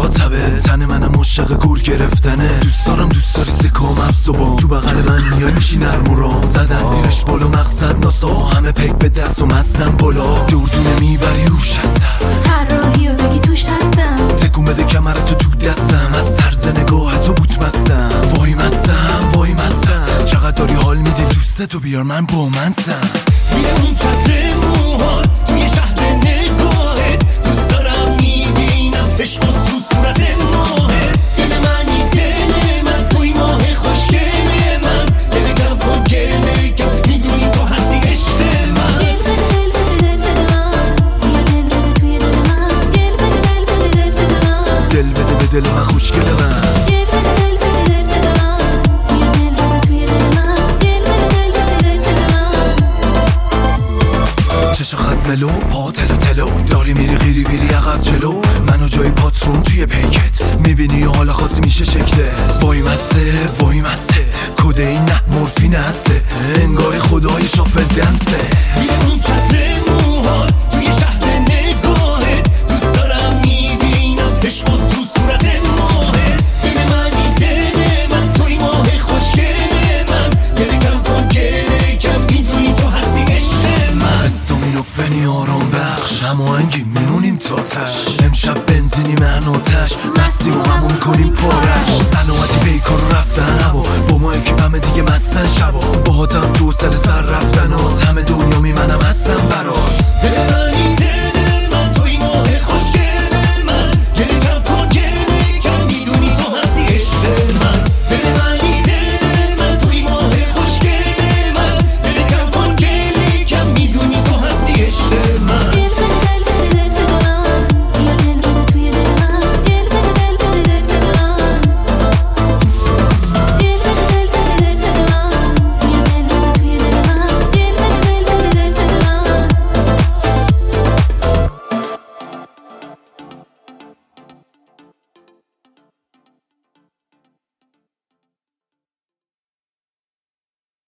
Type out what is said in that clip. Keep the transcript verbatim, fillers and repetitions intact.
مخاطبه، تن منم مشتاق گور گرفتنه. دوست دارم دوست داری سکام افزوبا، تو بغل من میای میشی نرم و رام، زدن زیرش بالا مقصد ناسا، همه پک به دست و مستم بالا، دوردونه میبری روش هستم، هر راهی رو بگی توش هستم، تکون بده کمرتو تو دستم، از طرز نگاهتو بوت مستم، وای مستم وای مستم، چقدر داری حال میدی دوستتو بیار من با منسم. زیر اون چتر موهات توی شهر نگاهت، دوست دارم میبینم عشق تو صورت ماهت، دل منی دل من توی ماه خوشگل من، دل کم کن گله کم میدونی تو هستی عشق من. گل بده دل بده دل بده من، بیا دل بده دل بده توی دل من، دل بده به دل من خوشگل من، گل بده دل بده دل بده من، بیا دل بده توی دل من، گل بده دل بده دل بده من. چشم خط ملو پا تلو تلو، داری میری غیری ویری عقب جلو، منو جای پاترون توی پیکت، میبینی حالا خاصی میشه شکلت، وای مسته وای مسته، کدین نه مورفین هسته، انگاری خدای شافل دنسه. زیر اون چتر موهات توی شهر نگاهت، دوست دارم میبینم عشق تو صورت ماهت، دل منی دل من توی ماه خوشگل من، دل کم کن گله کم میدونی تو هستی عشق من. استامین و فنی آرام بخش، هماهنگی میمونیم تا تش، امشب بنزینی من آتش، مستیم و همون میکنیم پارش، سلامتی بیکار رفتن هوا، با ما اکیبمه دیگه مستن شبا، با هاتم تو سر سر رفتن